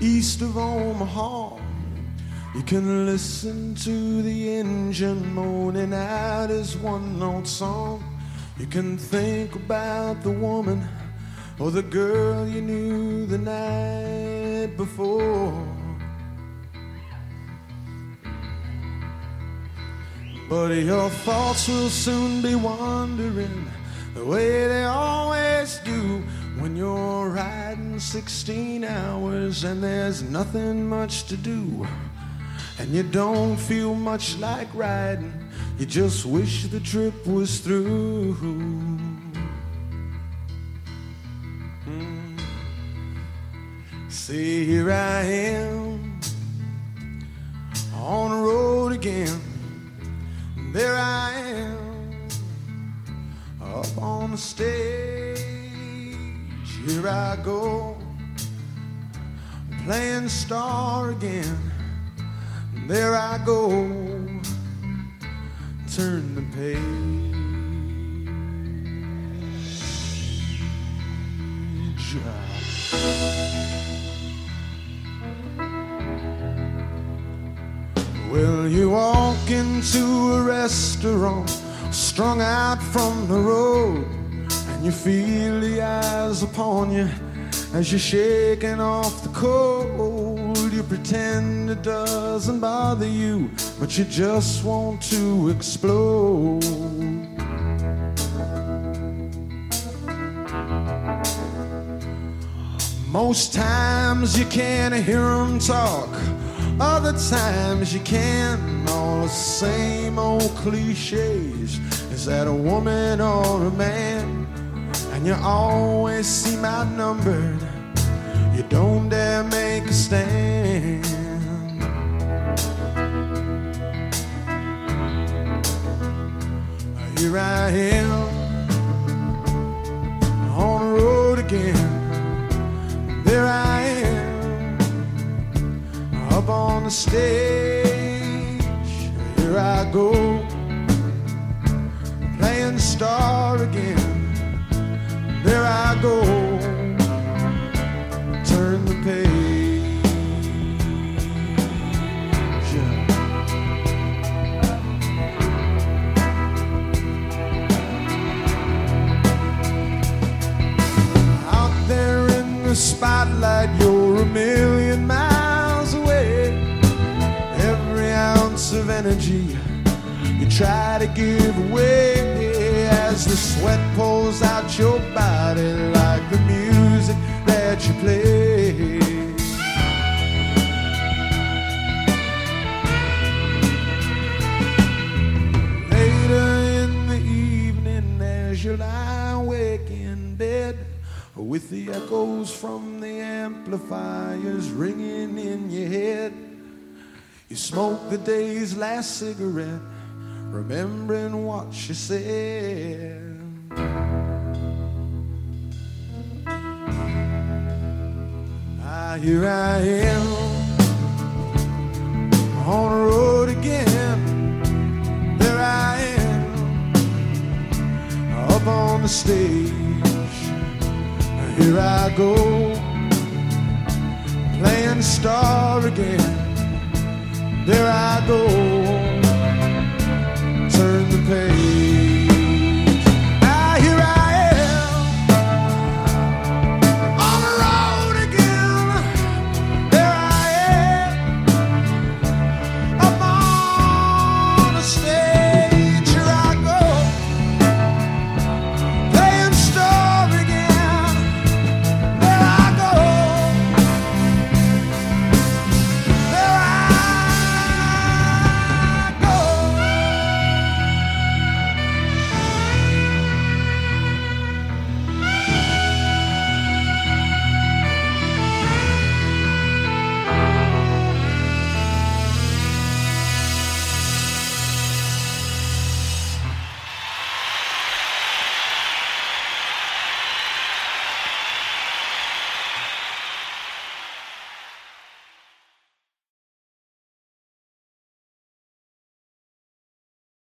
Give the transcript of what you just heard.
east of Omaha. You can listen to the engine moaning out his one-note song. You can think about the woman or the girl you knew the night before. But your thoughts will soon be wandering the way they always do when you're riding 16 hours and there's nothing much to do. And you don't feel much like riding, you just wish the trip was through. See, here I am on the road again. There I am up on the stage. Here I go playing star again. There I go, turn the page. Well, you walk into a restaurant, strung out from the road, and you feel the eyes upon you as you're shaking off the cold. You pretend it doesn't bother you, but you just want to explode. Most times you can't hear them talk, other times you can. All the same old cliches. Is that a woman or a man? And you always seem outnumbered. You don't dare make a stand. Here I am on the road again. There I am up on the stage. Here I go playing star again. There I go, turn the page. Out there in the spotlight, you're a million miles away. Every ounce of energy you try to give away as the sweat pours out your body like the music that you play. Later in the evening as you lie awake in bed, with the echoes from the amplifiers ringing in your head, you smoke the day's last cigarette, remembering what she said. Here I am on the road again. There I am up on the stage. Here I go playing star again. There I go,